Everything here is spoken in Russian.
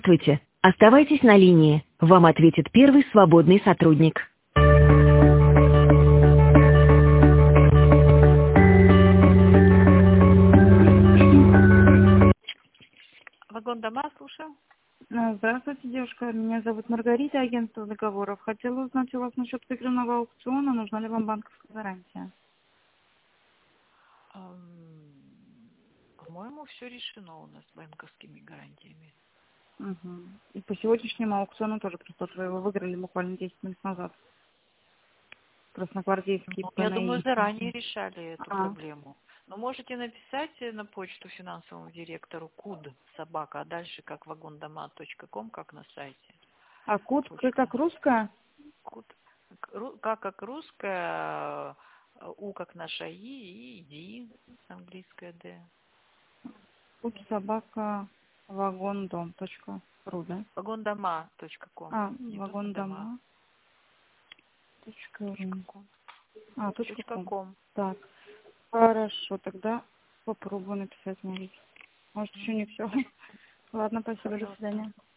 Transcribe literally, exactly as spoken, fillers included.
Здравствуйте. Оставайтесь на линии. Вам ответит первый свободный сотрудник. Вагон дома, слушаю. Здравствуйте, девушка. Меня зовут Маргарита, агентство договоров. Хотела узнать у вас насчет тыквенного аукциона. Нужна ли вам банковская гарантия? По-моему, все решено у нас с банковскими гарантиями. Угу. И по сегодняшнему аукциону тоже, просто вы его выиграли буквально десять минут назад. Красногвардейский Ну, ПНИ. я думаю, заранее решали эту А. проблему. Но можете написать на почту финансовому директору куд собака, а дальше как вагондома точка ком, как на сайте. А код Почта. как русская? Куд, как, как русская, у как наша и, и ди, английская д. Код собака вагондом точка ру, да? вагондома точка ком. А, Не вагондома. Точка ру. ком. А, точка Точка ком. ком. Так. Хорошо, тогда попробую написать, может. Может, еще не все. Ладно, спасибо, до свидания.